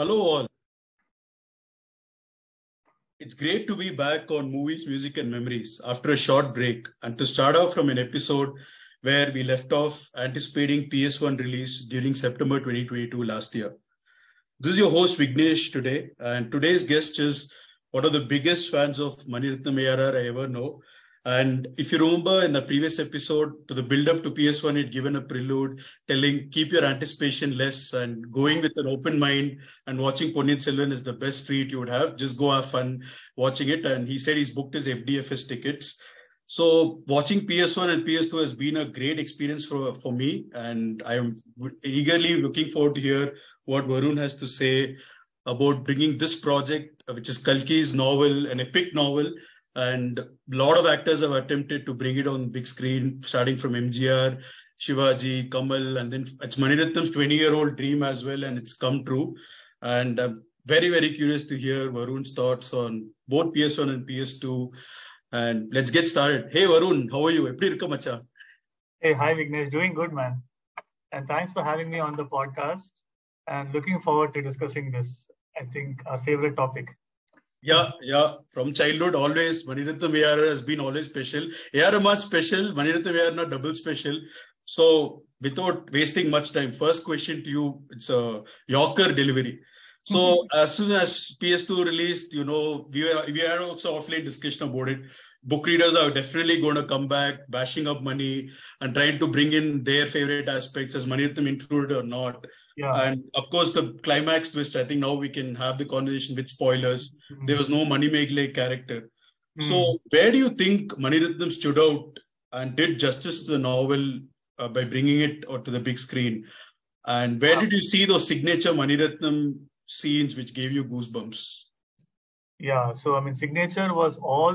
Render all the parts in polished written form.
Hello all. It's great to be back on Movies, Music and Memories after a short break and to start off from an episode where we left off anticipating PS1 release during September 2022 last year. This is your host Vignesh today, and today's guest is one of the biggest fans of Mani Ratnam ARR I ever know. And if you remember in the previous episode, to the build-up to PS1, he'd given a prelude telling, keep your anticipation less and going with an open mind and watching Ponniyin Selvan is the best treat you would have. Just go have fun watching it. And he said he's booked his FDFS tickets. So watching PS1 and PS2 has been a great experience for me. And I am eagerly looking forward to hear what Varun has to say about bringing this project, which is Kalki's novel, an epic novel. And a lot of actors have attempted to bring it on big screen, starting from MGR, Shivaji, Kamal, and then it's Mani Ratnam's 20-year-old dream as well, and it's come true. And I'm very, very curious to hear Varun's thoughts on both PS1 and PS2. And let's get started. Hey Varun, how are you? Eppadi irukka macha? Hey, hi Vignesh, doing good, man. And thanks for having me on the podcast. And looking forward to discussing this, I think, our favorite topic. Yeah. From childhood, always Mani Ratnam ARR has been always special. AR Rahman special, Mani Ratnam ARR not double special. So without wasting much time, first question to you, it's a Yorker delivery. So as soon as PS2 released, we had also offline discussion about it. Book readers are definitely going to come back, bashing up Mani and trying to bring in their favorite aspects as Mani Ratnam included or not. Yeah. And of course, the climax twist, I think now we can have the conversation with spoilers. There was no Mani Meghale character. So where do you think Mani Ratnam stood out and did justice to the novel by bringing it to the big screen? And where did you see those signature Mani Ratnam scenes which gave you goosebumps? Yeah, so I mean, signature was all,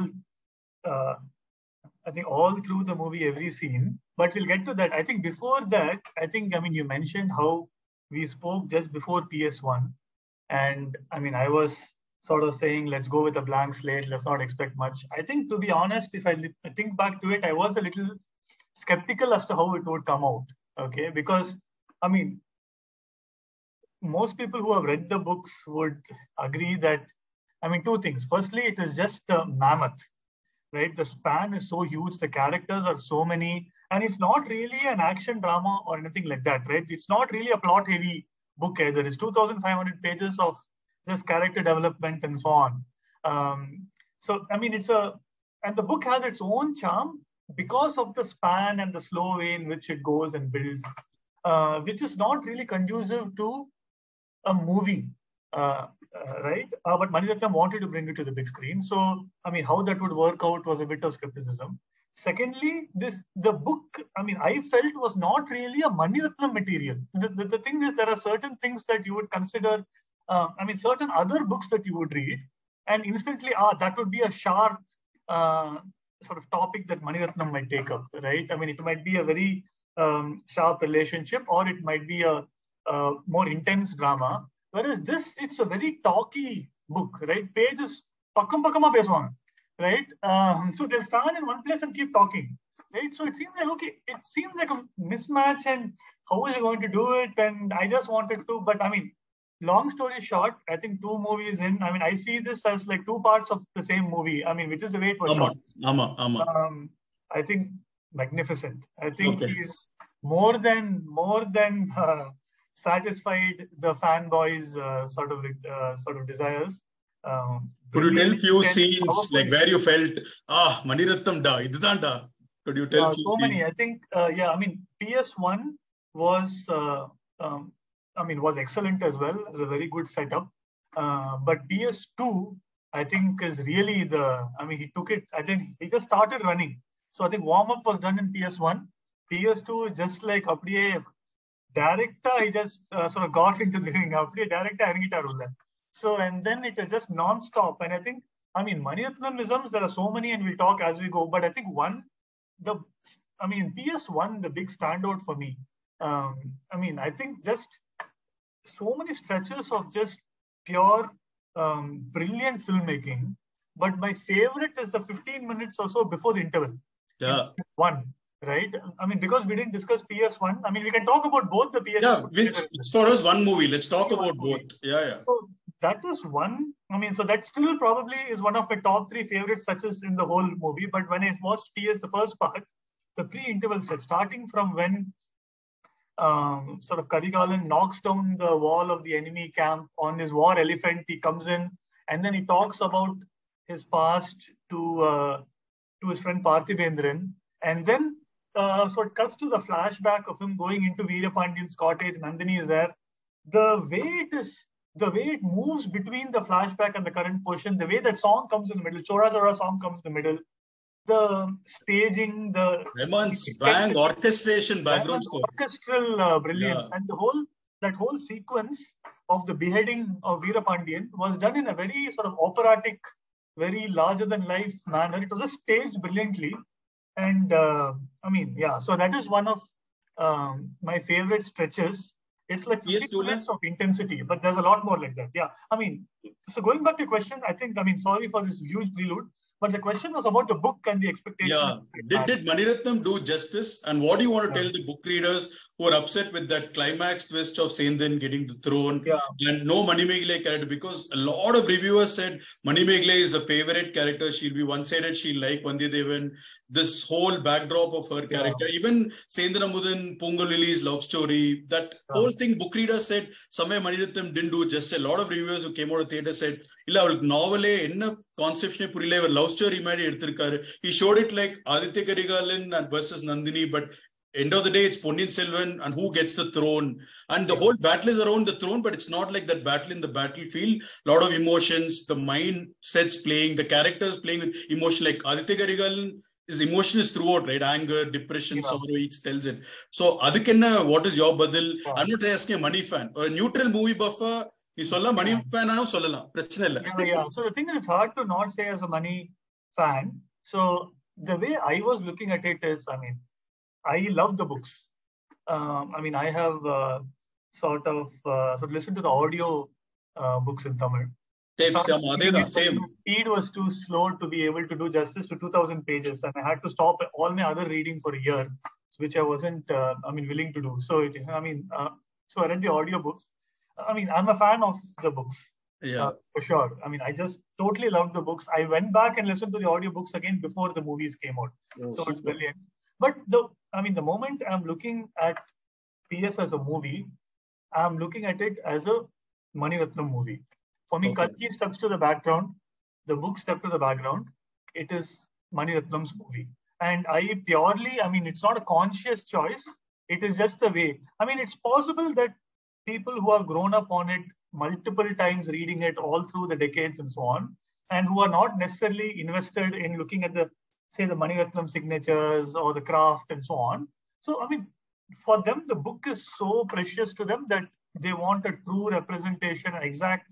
I think all through the movie, every scene. But we'll get to that. I think before that, you mentioned how we spoke just before PS1. And I mean, I was sort of saying, let's go with a blank slate. Let's not expect much. I think, to be honest, if I think back to it, I was a little skeptical as to how it would come out. Okay, because I mean, most people who have read the books would agree that, I mean, two things. Firstly, it is just a mammoth, right? The span is so huge. The characters are so many. And it's not really an action drama or anything like that, right? It's not really a plot-heavy book either. It's 2,500 pages of just character development and so on. So, I mean, and the book has its own charm because of the span and the slow way in which it goes and builds, which is not really conducive to a movie, right? But Mani Ratnam wanted to bring it to the big screen. So, I mean, how that would work out was a bit of skepticism. Secondly, the book, I mean, I felt was not really a Mani Ratnam material. The thing is, there are certain things that you would consider, certain other books that you would read, and instantly, that would be a sharp sort of topic that Mani Ratnam might take up, right? I mean, it might be a very sharp relationship, or it might be a more intense drama. Whereas this, it's a very talky book, right? Pages, pakkama pesuvanga. Right? So they'll stand in one place and keep talking. Right? So it seems like a mismatch, and how is he going to do it? And I just wanted to, but I mean, long story short, I think 2 movies in, I mean, I see this as like 2 parts of the same movie. I mean, which is the way it was shot. I think magnificent. I think he's more than satisfied the fanboys sort of desires. Could you tell few scenes like where you felt, Mani Ratnam da, idhan da? Could you tell few so scenes? Many. I think, I mean, PS1 was, was excellent as well. It was a very good setup. But PS2, I think, is really he took it, I think he just started running. So I think warm-up was done in PS1. PS2 is just like, director, he just sort of got into the ring. Director, so, and then it is just non-stop. And I think, I mean, Mani Ratnamisms, there are so many, and we'll talk as we go. But I think PS1, the big standout for me. I think just so many stretches of just pure, brilliant filmmaking. But my favorite is the 15 minutes or so before the interval. Yeah. One. right? I mean, because we didn't discuss PS1. I mean, we can talk about both the PS. Yeah, it's for us one movie. Let's talk about both. Yeah. So that is one. I mean, so that still probably is one of my top 3 favorite touches in the whole movie. But when I watched PS, the first part, the pre-interval set, starting from when sort of Karigalan knocks down the wall of the enemy camp on his war elephant, he comes in and then he talks about his past to his friend Parthivendran, and then so it cuts to the flashback of him going into Veera Pandyan's cottage. Nandini is there. The way it moves between the flashback and the current portion, the way that song comes in the middle, Chora Chora song comes in the middle, the staging, the Ramon's bang orchestration, background score, orchestral brilliance, and that whole sequence of the beheading of Veera Pandyan was done in a very sort of operatic, very larger than life manner. It was just staged brilliantly, and I mean, yeah. So that is one of my favorite stretches. It's like 50 minutes of intensity, but there's a lot more like that. Yeah, I mean, so going back to your question, I think, I mean, sorry for this huge prelude, but the question was about the book and the expectation. Yeah, did Mani Ratnam do justice? And what do you want to tell the book readers who are upset with that climax twist of Sendhan getting the throne and no Mani Meghale character? Because a lot of reviewers said Mani Meghale is a favorite character. She'll be one-sided. She'll like Vandiyadevan. This whole backdrop of her character, even Sendhan Amudan, Pungal Lily's love story, that whole thing, book readers said, somewhere Mani Ratnam didn't do justice. A lot of reviewers who came out of theatre said, illa novel enna conception purila love story madi eduthirukaru. He showed it like Aditya Karigalan and versus Nandini, but end of the day, it's Ponniyin Selvan and who gets the throne. And the whole battle is around the throne, but it's not like that battle in the battlefield. A lot of emotions, the mindsets playing, the characters playing with emotion. Like Aditya Karigalan, his emotion is throughout, right? Anger, depression, sorrow, each tells it. So, Adhikanna, what is your badal? I'm not asking a Mani fan. A neutral movie buffer, you solla Mani fan, I solla. Yeah. So the thing is, it's hard to not say as a Mani fan. So the way I was looking at it is, I mean, I love the books. I mean, I have sort of listened to the audio books in Tamil. Same. Speed was too slow to be able to do justice to 2,000 pages, and I had to stop all my other reading for a year, which I wasn't, willing to do. So, so I read the audio books. I mean, I'm a fan of the books. Yeah, for sure. I mean, I just totally loved the books. I went back and listened to the audiobooks again before the movies came out. So it's brilliant. But the moment I'm looking at PS as a movie, I'm looking at it as a Mani Ratnam movie. For me, Kalki steps to the background, the book steps to the background. It is Mani Ratnam's movie. And I purely, I mean, it's not a conscious choice. It is just the way. I mean, it's possible that people who have grown up on it multiple times, reading it all through the decades and so on, and who are not necessarily invested in looking at the Mani Ratnam signatures or the craft and so on. So, I mean, for them, the book is so precious to them that they want a true representation, an exact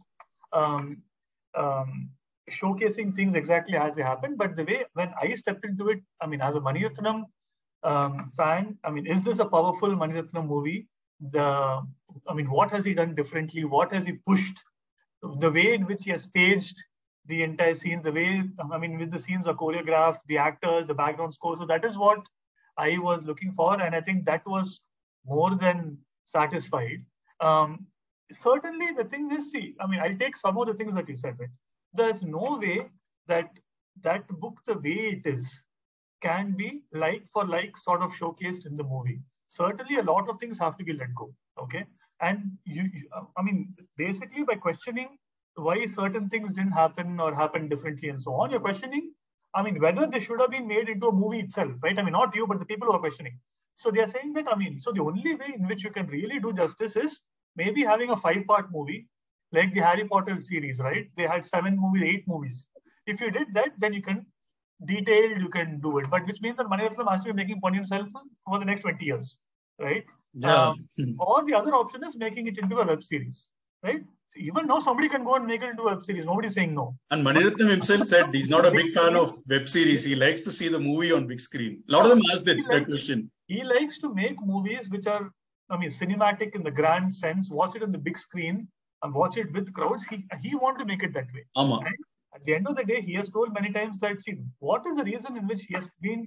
showcasing things exactly as they happen. But the way, when I stepped into it, I mean, as a Mani Ratnam fan, I mean, is this a powerful Mani Ratnam movie? What has he done differently? What has he pushed? The way in which he has staged the entire scene, the way, with the scenes are choreographed, the actors, the background score. So that is what I was looking for. And I think that was more than satisfied. Certainly the thing is, I'll take some of the things that you said. Right? There's no way that book, the way it is, can be like for like sort of showcased in the movie. Certainly a lot of things have to be let go. Okay. And basically by questioning why certain things didn't happen or happened differently and so on, you're questioning, whether they should have been made into a movie itself, right? Not you, but the people who are questioning. So they're saying that, so the only way in which you can really do justice is maybe having a 5-part movie, like the Harry Potter series, right? They had 7 movies, 8 movies. If you did that, then you can you can do it. But which means that Mani Ratnam has to be making Ponniyin Selvan for the next 20 years, right? Yeah. Or the other option is making it into a web series, right? So even now, somebody can go and make it into a web series. Nobody's saying no. And Mani Ratnam himself said he's not a big fan of web series. He likes to see the movie on big screen. A lot of them ask that question. He likes to make movies which are, cinematic in the grand sense, watch it on the big screen and watch it with crowds. He wants to make it that way. Right? At the end of the day, he has told many times that, what is the reason in which he has been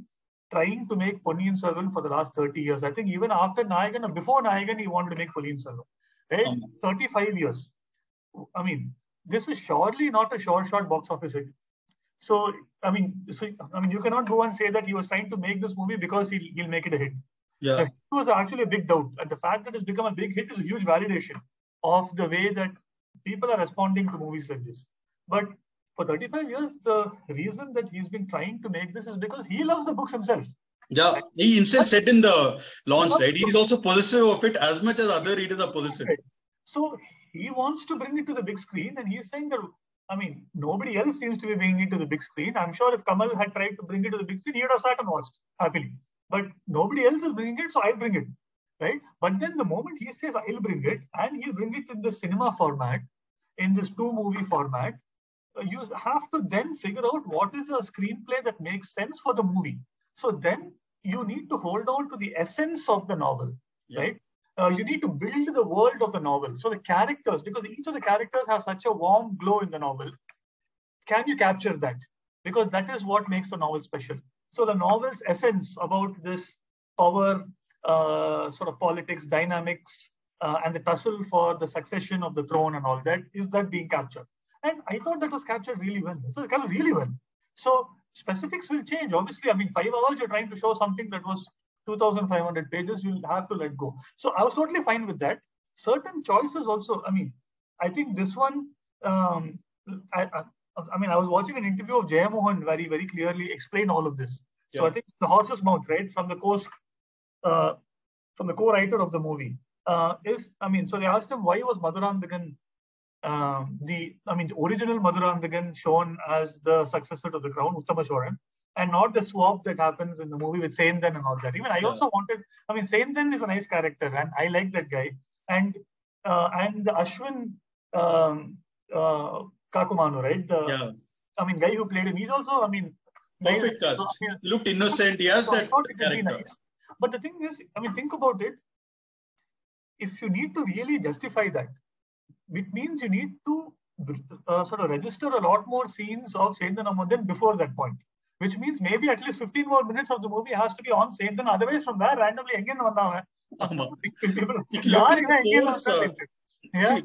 trying to make Ponniyin Selvan for the last 30 years. I think even after Nayagan, before Nayagan, he wanted to make Ponniyin Selvan. Right? 35 years. I mean, this is surely not a short box office hit. So, you cannot go and say that he was trying to make this movie because he'll make it a hit. Yeah. It was actually a big doubt. And the fact that it's become a big hit is a huge validation of the way that people are responding to movies like this. But for 35 years, the reason that he's been trying to make this is because he loves the books himself. Yeah, he himself said in the launch, right? He's also possessive of it as much as other readers are possessive. Right. So he wants to bring it to the big screen, and he's saying that, nobody else seems to be bringing it to the big screen. I'm sure if Kamal had tried to bring it to the big screen, he would have sat and watched happily. But nobody else is bringing it, so I'll bring it, right? But then the moment he says I'll bring it, and he'll bring it in the cinema format, in this 2-movie format, you have to then figure out what is a screenplay that makes sense for the movie. So then you need to hold on to the essence of the novel, right? You need to build the world of the novel. So the characters, because each of the characters have such a warm glow in the novel, can you capture that? Because that is what makes the novel special. So the novel's essence about this power, sort of politics, dynamics, and the tussle for the succession of the throne and all that, is that being captured? And I thought that was captured really well. So it captured really well. So specifics will change. Obviously, 5 hours, you're trying to show something that was 2,500 pages, you'll have to let go. So I was totally fine with that. Certain choices also, I think this one, I was watching an interview of Jaya Mohan very, very clearly explain all of this. Yeah. So I think the horse's mouth, right, from the co-writer of the movie, so they asked him why was Madurandagan, the original Madurandagan shown as the successor to the crown, Uttama Choran, and not the swap that happens in the movie with Sendhan and all that. Even I also wanted, Sendhan is a nice character and I like that guy. And the Ashwin Kakumanu, right? Guy who played him, he's also, perfect cast. He looked innocent. He has that character. Nice. But the thing is, think about it. If you need to really justify that, it means you need to sort of register a lot more scenes of Sendhan Amodhan before that point. Which means maybe at least 15 more minutes of the movie has to be on Sendhan. Otherwise, from where randomly again vandha See,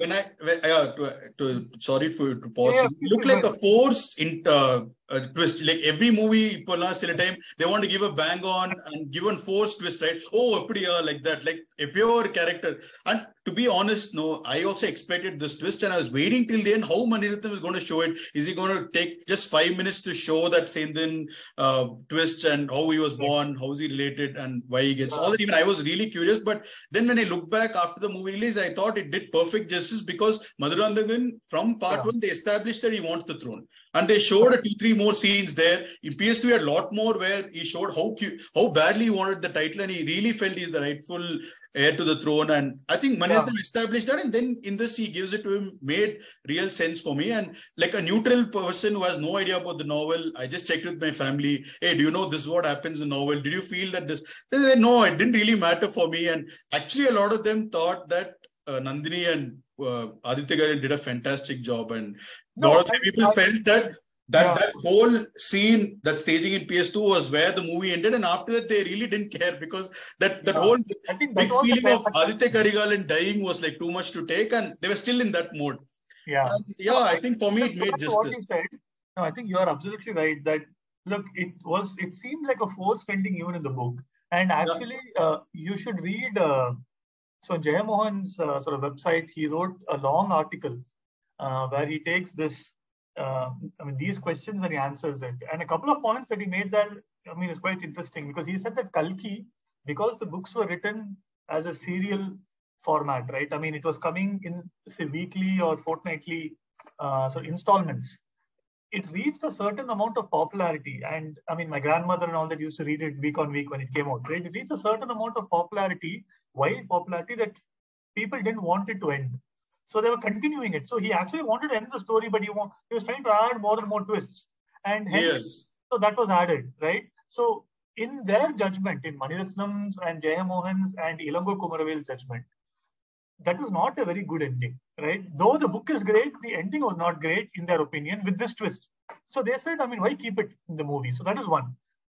sorry to pause. It looked like a forced twist. Like every movie, time they want to give a bang on and give a forced twist, right? Oh, like that, like a pure character. And to be honest, no, I also expected this twist, and I was waiting till the end. How Mani Ratnam is going to show it? Is he going to take just 5 minutes to show that Sendhan twist and how he was born, how is he related, and why he gets all that? Even I was really curious. But then when I look back after the movie release, I thought it did perfect justice because Madurandagan, from part 1, they established that he wants the throne. And they showed 2-3 more scenes there. In PS2, he had a lot more where he showed how badly he wanted the title, and he really felt he's the rightful heir to the throne. And I think Mani Ratnam established that, and then in this he gives it to him, made real sense for me. And like a neutral person who has no idea about the novel, I just checked with my family. Hey, do you know this is what happens in the novel? Did you feel that this? They said, no, it didn't really matter for me. And actually, a lot of them thought that Nandini and Aditya Garin did a fantastic job, and a lot of people felt that whole scene, that staging in PS2 was where the movie ended, and after that they really didn't care because that whole big feeling of Aditya Karigalan dying was like too much to take, and they were still in that mode. I think for me it made justice. No, I think you are absolutely right that look, it seemed like a forced ending even in the book, and actually you should read. So Jaya Mohan's sort of website, he wrote a long article where he takes this, these questions and he answers it. And a couple of points that he made that, is quite interesting because he said that Kalki, because the books were written as a serial format, right? It was coming in, say, weekly or fortnightly installments. It reached a certain amount of popularity. And my grandmother and all that used to read it week on week when it came out, right? It reached a certain amount of popularity, wide popularity, that people didn't want it to end. So they were continuing it. So he actually wanted to end the story, but he was trying to add more and more twists. And hence, so that was added, right? So in their judgment, in Mani Ratnam's and Jaya Mohan's and Ilango Kumaravel's judgment, that is not a very good ending, right? Though the book is great, the ending was not great in their opinion with this twist. So they said, why keep it in the movie? So that is one.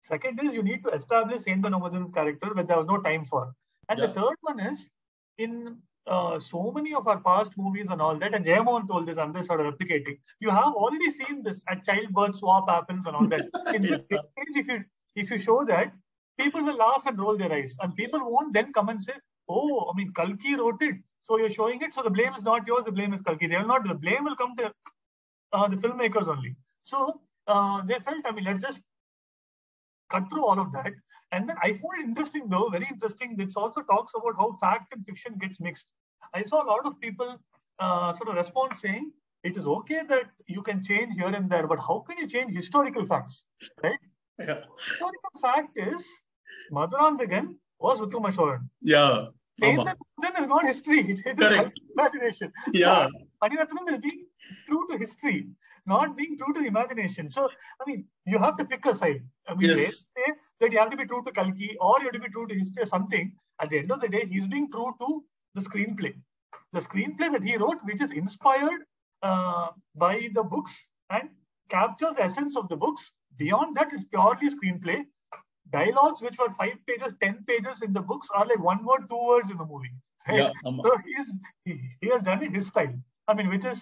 Second is you need to establish Saint Nomadin's character, which there was no time for. And the third one is in so many of our past movies and all that, and Jayamohan told this, I'm just sort of replicating. You have already seen this at childbirth swap happens and all that. In this if you show that, people will laugh and roll their eyes, and people won't then come and say, "Oh, I mean, Kalki wrote it, so you're showing it. So the blame is not yours. The blame is Kalki." They will not. The blame will come to the filmmakers only. So they felt, I mean, let's just cut through all of that. And then I found it interesting, though, very interesting. This also talks about how fact and fiction gets mixed. I saw a lot of people sort of respond saying, it is okay that you can change here and there, but how can you change historical facts, right? Yeah. Historical fact is, Madurandagan was Uttumashoran. Yeah. Then is not history. It is imagination. Yeah. Maniratnam is being true to history, not being true to the imagination. So, I mean, you have to pick a side. I mean, they say that you have to be true to Kalki or you have to be true to history or something. At the end of the day, he's being true to the screenplay. The screenplay that he wrote, which is inspired by the books and captures the essence of the books. Beyond that, it's purely screenplay. Dialogues which were 5 pages, 10 pages in the books are like 1 word, 2 words in the movie. Right? Yeah, so he has done it his style. I mean, which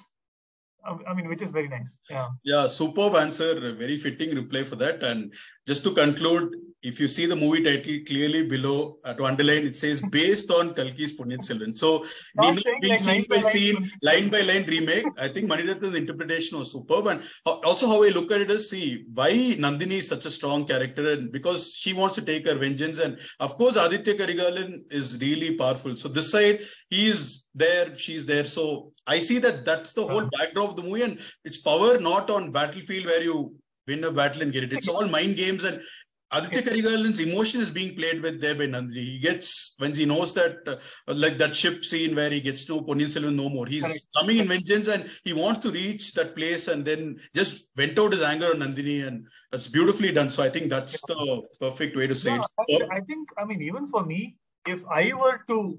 is very nice. Yeah, superb answer. Very fitting reply for that. And just to conclude, if you see the movie title clearly below, to underline, it says based on Kalki's Ponniyin Selvan. So, scene by scene, line by line remake. I think Maniratnam's interpretation was superb. And also how I look at it is, see, why Nandini is such a strong character, and because she wants to take her vengeance. And of course, Aditya Karigalan is really powerful. So this side, he is there, she's there. So I see that that's the whole backdrop of the movie, and it's power not on battlefield where you win a battle and get it. It's all mind games, and Aditya Karigalan's emotion is being played with there by Nandini. He gets, when he knows that, like that ship scene where he gets to Ponniyin Selvan no more. He's coming in vengeance and he wants to reach that place and then just vent out his anger on Nandini, and that's beautifully done. So I think that's the perfect way to say it. I think, I mean, even for me, if I were to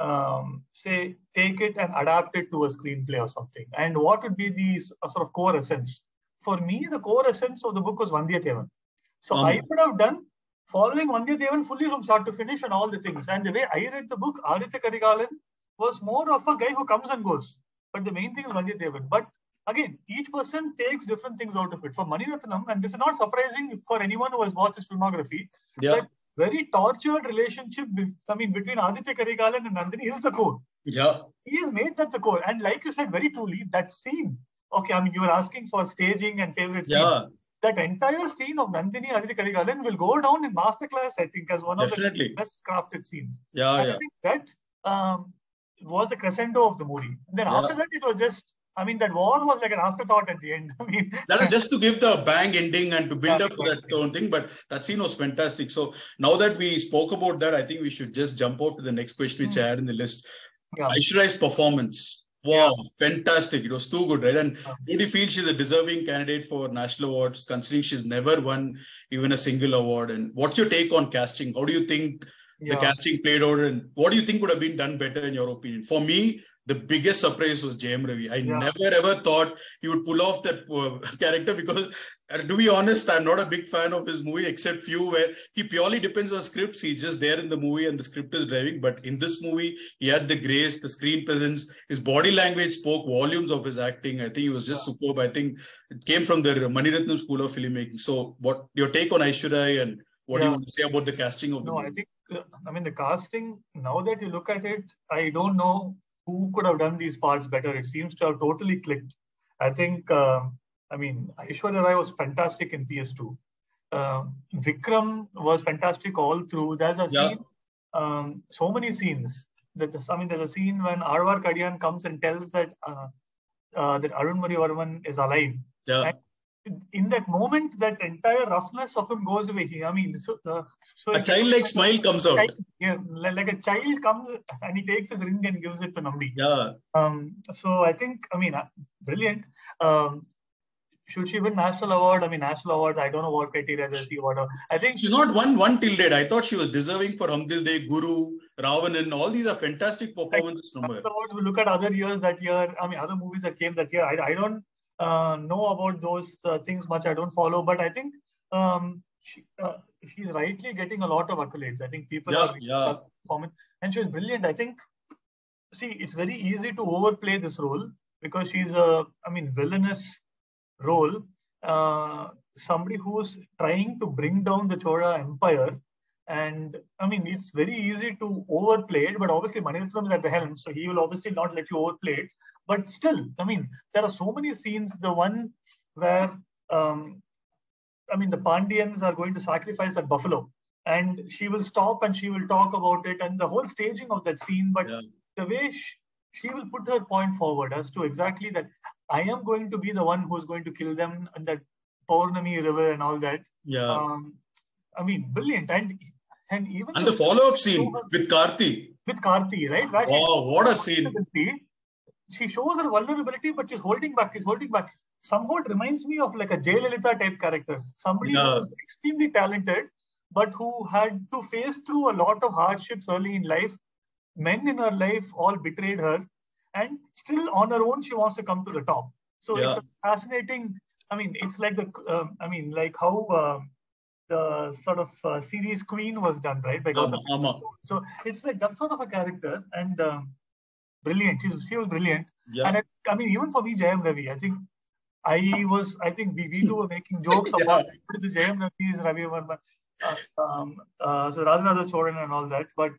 say, take it and adapt it to a screenplay or something, and what would be the sort of core essence? For me, the core essence of the book was Vandiyathevan. So I would have done following Vandiyathevan fully from start to finish and all the things. And the way I read the book, Aditya Karigalan was more of a guy who comes and goes. But the main thing is Vandiyathevan. But again, each person takes different things out of it. For Maniratnam, and this is not surprising for anyone who has watched his filmography, that very tortured relationship, between Aditya Karigalan and Nandini is the core. Yeah. He has made that the core. And like you said very truly, that scene, okay, I mean, you were asking for staging and favorite scene. Yeah. That entire scene of Nandini Aditya Karigalan will go down in masterclass, I think, as one of the best crafted scenes. Yeah, and I think that was the crescendo of the movie. Then after that, it was just, I mean, that war was like an afterthought at the end. I mean, that was just to give the bang ending and to build up to that own thing. But that scene was fantastic. So now that we spoke about that, I think we should just jump off to the next question which I had in the list. Aishwarya's performance. Wow, fantastic. It was too good, right? And do you feel she's a deserving candidate for national awards, considering she's never won even a single award? And what's your take on casting? How do you think the casting played out? And what do you think would have been done better in your opinion? For me, the biggest surprise was Jayam Ravi. I never ever thought he would pull off that character because, to be honest, I'm not a big fan of his movie, except few where he purely depends on scripts. He's just there in the movie and the script is driving. But in this movie, he had the grace, the screen presence, his body language spoke volumes of his acting. I think he was just superb. I think it came from the Maniratnam School of Filmmaking. So what your take on Aishwarya and what do you want to say about the casting of the movie? I think, the casting, now that you look at it, I don't know who could have done these parts better. It seems to have totally clicked. I think, Aishwarya Rai was fantastic in PS2. Vikram was fantastic all through. There's a scene, so many scenes. There's a scene when Arvar Kadian comes and tells that that Arun Murivarman is alive. Yeah. And in that moment, that entire roughness of him goes away. So a childlike smile comes out. Like a child comes and he takes his ring and gives it to Nambi. Yeah. So I think, brilliant. Should she win national award? National awards, I don't know what criteria they see. I think she's not won one till date. I thought she was deserving for Hum Dil De, Guru, Ravanan. All these are fantastic performances. Awards, we look at other years that year. Other movies that came that year. I don't know about those things much. I don't follow, but I think she's rightly getting a lot of accolades. I think people Yeah, are yeah. performing, and she was brilliant. I think, see, it's very easy to overplay this role because she's villainous role. Somebody who's trying to bring down the Chola Empire. And I mean, it's very easy to overplay it, but obviously Maniratnam is at the helm, so he will obviously not let you overplay it. But still, I mean, there are so many scenes. The one where, the Pandyans are going to sacrifice that buffalo, and she will stop and she will talk about it, and the whole staging of that scene. But the way she will put her point forward as to exactly that I am going to be the one who's going to kill them, and that Purnami River and all that. Yeah. Brilliant. And even the follow-up scene with Karthi. With Karthi, right? Where what a scene. She shows her vulnerability, but she's holding back. She's holding back. Somehow it reminds me of like a Jayalalitha type character. Somebody who was extremely talented, but who had to face through a lot of hardships early in life. Men in her life all betrayed her, and still on her own, she wants to come to the top. So it's a fascinating. It's like like how the sort of series Queen was done, right? By So it's like that sort of a character, and brilliant. She was brilliant. Yeah. And even for me, Jayam Ravi, I think we two were making jokes about the Jayam Ravi is Ravi Varma, so Rajaraja Cholan and all that, but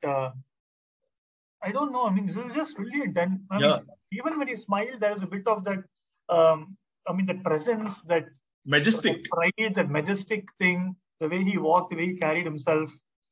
I don't know. This is just brilliant. And even when he smiled, there is a bit of that. That presence, that majestic pride, that majestic thing. The way he walked, the way he carried himself,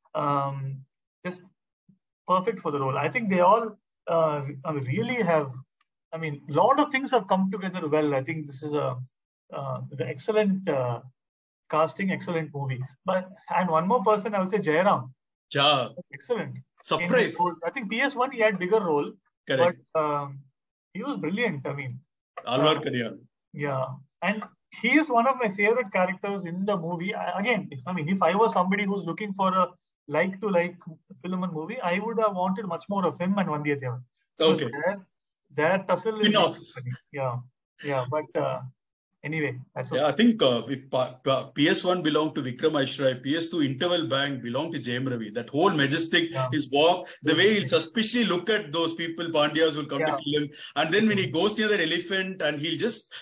just perfect for the role. I think they all really have. A lot of things have come together well. I think this is the excellent casting, excellent movie. And one more person, I would say Jairam. Yeah, excellent. Surprise. I think PS1 he had bigger role. Correct. But he was brilliant. Alwar Kadiyan. Yeah, and he is one of my favorite characters in the movie. Again, if I was somebody who's looking for a like-to-like film and movie, I would have wanted much more of him and Vandiyathevan. Okay. Their tussle is enough. Yeah, but anyway, that's okay. I think PS1 belonged to Vikram Aishray, PS2 Interval Bang belonged to Jayam Ravi. That whole majestic, his walk, the way he'll suspiciously look at those people, Pandyas who will come to kill him. And then when he goes near that elephant and he'll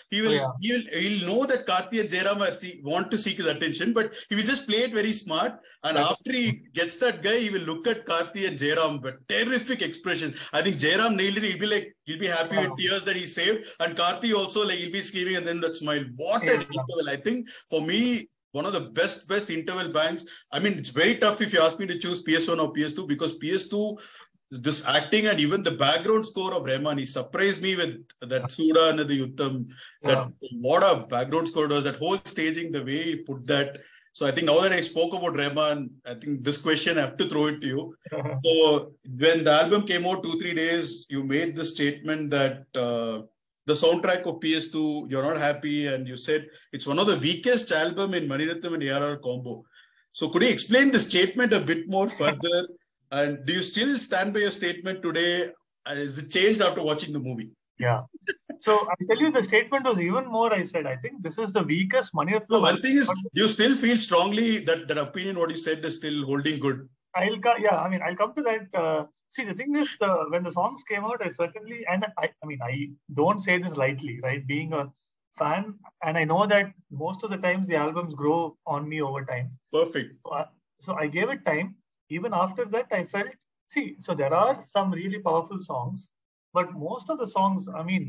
know that Karthi and Jairam want to seek his attention, but he will just play it very smart. And after he gets that guy, he will look at Karthi and Jairam, but terrific expression. I think Jairam nailed it. He'll be happy with tears that he saved. And Karthi also, he'll be screaming and then that smile. What an interval. I think for me, one of the best interval bangs. It's very tough if you ask me to choose PS1 or PS2 because PS2, this acting and even the background score of Rahman, he surprised me with that Suda and the Yuddham. What a background score was, that whole staging, the way he put that. So I think now that I spoke about Rahman, I think this question I have to throw it to you. So when the album came out 2-3 days, you made the statement that the soundtrack of PS2, you're not happy, and you said it's one of the weakest album in Maniratnam and ARR combo. So could you explain the statement a bit more further? And do you still stand by your statement today? And is it changed after watching the movie? Yeah. So I'll tell you, the statement was even more. I said, I think this is the weakest Maniratnam. No, one thing is, do you still feel strongly that opinion, what you said, is still holding good? I'll come to that. See, the thing is, when the songs came out, I certainly, and I don't say this lightly, right? Being a fan, and I know that most of the times the albums grow on me over time. Perfect. So I gave it time. Even after that, I felt, so there are some really powerful songs, but most of the songs,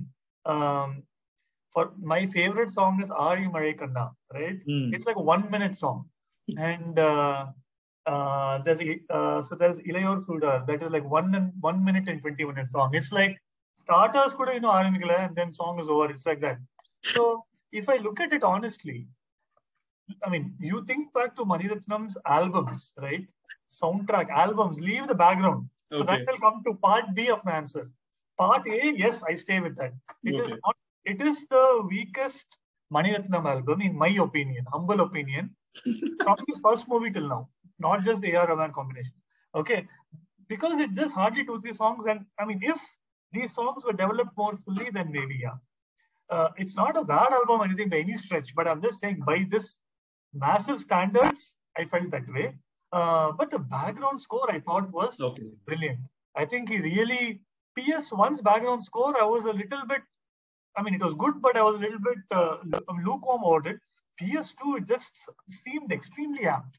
for my favorite song is Aari Mazhai Kanna, right? It's like a 1 minute song. And there's Ilayor Sudar, that is like 1 minute and 20-minute song. It's like starters could and then song is over. It's like that. So if I look at it honestly, you think back to Maniratnam's albums, right? Soundtrack, albums, leave the background. So that will come to part B of my answer. Part A, yes, I stay with that. It is the weakest Maniratnam album, in my opinion, humble opinion, from his first movie till now. Not just the A.R. Rahman combination. Okay. Because it's just hardly 2-3 songs. And if these songs were developed more fully, then maybe, it's not a bad album or anything by any stretch, but I'm just saying by this massive standards, I felt that way. But the background score I thought was brilliant. I think he really, PS1's background score, I was a little bit, I mean, it was good, but I was a little bit lukewarm about it. PS2, it just seemed extremely apt.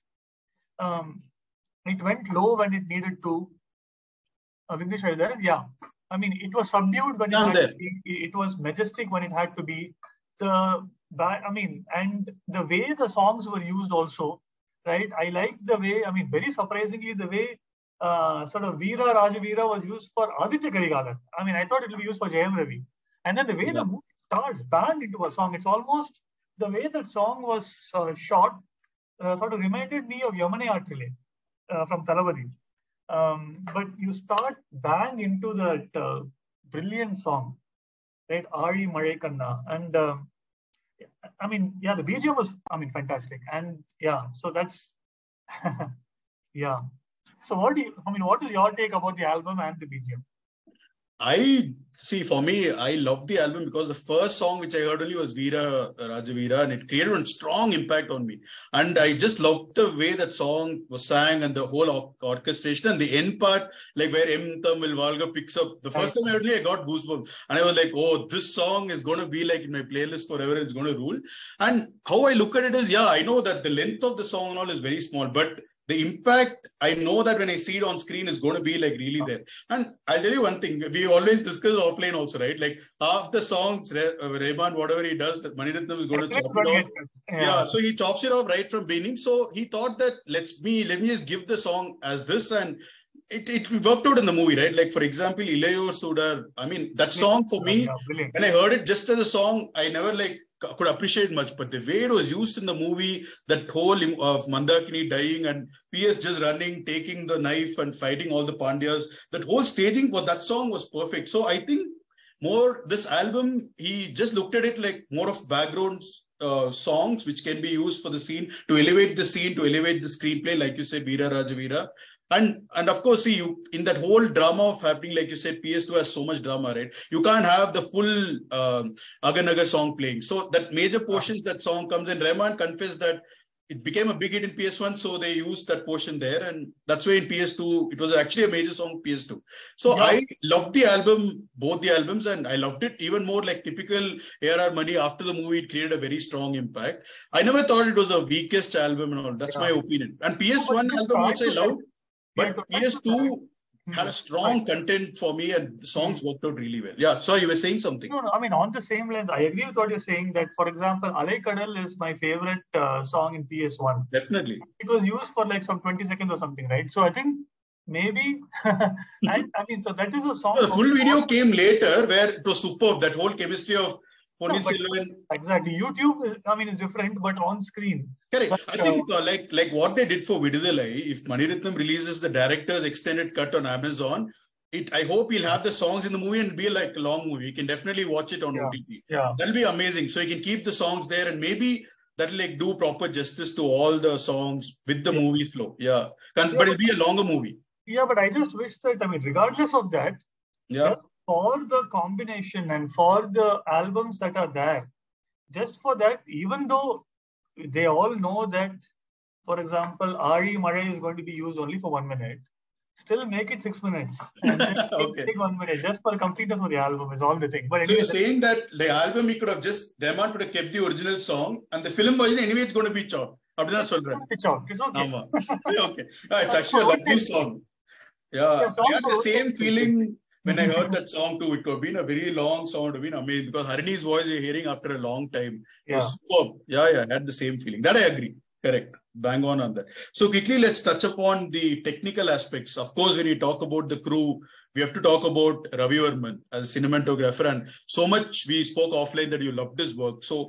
It went low when it needed to. Vignesh, are you there? Yeah. I mean, it was subdued when it had to be. It was majestic when it had to be. And the way the songs were used also, right? I liked the way, I mean, very surprisingly, the way sort of Veera Rajaveera was used for Aditya Karigalan. I mean, I thought it would be used for Jayam Ravi. And then the way the movie starts, banned into a song, it's almost the way that song was shot, sort of reminded me of Yamane Aatrile from Thalapathy. But you start bang into that brilliant song, right? Ari Malai Kanna. And I mean, yeah, the BGM was, I mean, fantastic. And yeah, so that's, yeah. So what is your take about the album and the BGM? For me, I love the album because the first song which I heard only was Veera Rajaveera, and it created a strong impact on me. And I just loved the way that song was sang and the whole orchestration and the end part, like where M. Tamil Valga picks up. The first time I heard it, I got goosebumps. And I was like, oh, this song is going to be like in my playlist forever. It's going to rule. And how I look at it is, I know that the length of the song and all is very small, but the impact, I know that when I see it on screen is going to be like really there. And I'll tell you one thing, we always discuss offline also, right? Like half the songs, Rahman, whatever he does, Mani Ratnam is going to chop it off. Yeah, so he chops it off right from beginning. So he thought that let me just give the song as this, and it worked out in the movie, right? Like, for example, Ilayor Sudar, I mean, that song for me, when I heard it just as a song, I never could appreciate much, but the way it was used in the movie, that whole of Mandakini dying and PS just running, taking the knife and fighting all the Pandyas, that whole staging for that song was perfect. So I think this album, he just looked at it like more of background songs which can be used for the scene, to elevate the scene, to elevate the screenplay, like you said, Veera Rajaveera. And of course, see, you in that whole drama of happening, like you said, PS2 has so much drama, right? You can't have the full Aganaga song playing. So that major portions, that song comes in. Rahman confessed that it became a big hit in PS1, so they used that portion there. And that's why in PS2, it was actually a major song PS2. So I loved the album, both the albums, and I loved it even more like typical A.R.R. Mani. After the movie, it created a very strong impact. I never thought it was the weakest album and all. That's my opinion. And PS1 album also I loved. But PS2 had a strong content for me, and the songs worked out really well. Yeah, sorry, you were saying something. No, I mean, on the same lines, I agree with what you're saying, that, for example, Alai Kadal is my favorite song in PS1. Definitely. It was used for like some 20 seconds or something, right? So I think maybe, so that is a song. The full video came later where it was superb, that whole chemistry of Exactly. YouTube is different, but on screen. Correct. But, I think like what they did for Vidudalai, if Mani Ratnam releases the director's extended cut on Amazon, I hope he'll have the songs in the movie and be like a long movie. You can definitely watch it on OTT. Yeah. That'll be amazing. So you can keep the songs there, and maybe that'll do proper justice to all the songs with the movie flow. Yeah. But it'll be a longer movie. Yeah, but I just wish that, regardless of that, for the combination and for the albums that are there, just for that, even though they all know that, for example, Ari Malai is going to be used only for 1 minute, still make it 6 minutes. And take 1 minute, just for completeness of the album is all the thing. But anyway, so you're saying that the album, he could have Rahman could have kept the original song, and the film version anyway it's going to be chopped. It's okay. It's okay. It's actually a lovely song. Yeah, I had the same feeling when I heard that song too. It could have been a very long song. It would have been amazing because Harini's voice you're hearing after a long time. Yeah. Superb. I had the same feeling. That I agree. Correct. Bang on that. So quickly, let's touch upon the technical aspects. Of course, when you talk about the crew, we have to talk about Ravi Varman as a cinematographer, and so much we spoke offline that you loved his work. So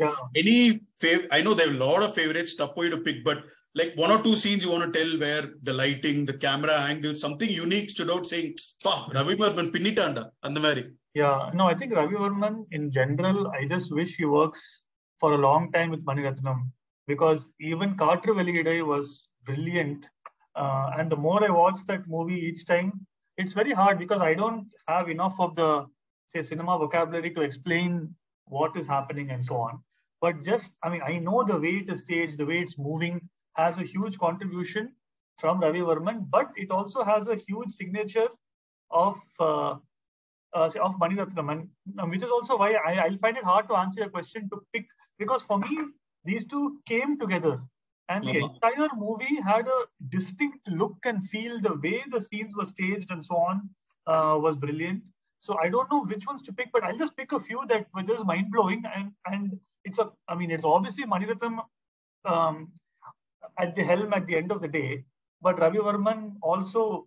I know there are a lot of favorite stuff for you to pick, but like 1 or 2 scenes you want to tell where the lighting, the camera angle, something unique stood out saying, Ravi Varman pinnitanda, andamari. Yeah, no, I think Ravi Varman in general, I just wish he works for a long time with Mani Ratnam, because even Kaatru Veliyidai was brilliant. And the more I watch that movie each time, it's very hard because I don't have enough of the, say, cinema vocabulary to explain what is happening and so on. but just, I mean, I know the way it is staged, the way it's moving has a huge contribution from Ravi Varman, but it also has a huge signature of Mani Ratnam, and which is also why I'll find it hard to answer your question to pick, because for me, these two came together. And the entire movie had a distinct look and feel. The way the scenes were staged and so on was brilliant. So I don't know which ones to pick, but I'll just pick a few that were just mind blowing. And it's obviously Mani Ratnam at the helm at the end of the day, but Ravi Varman also,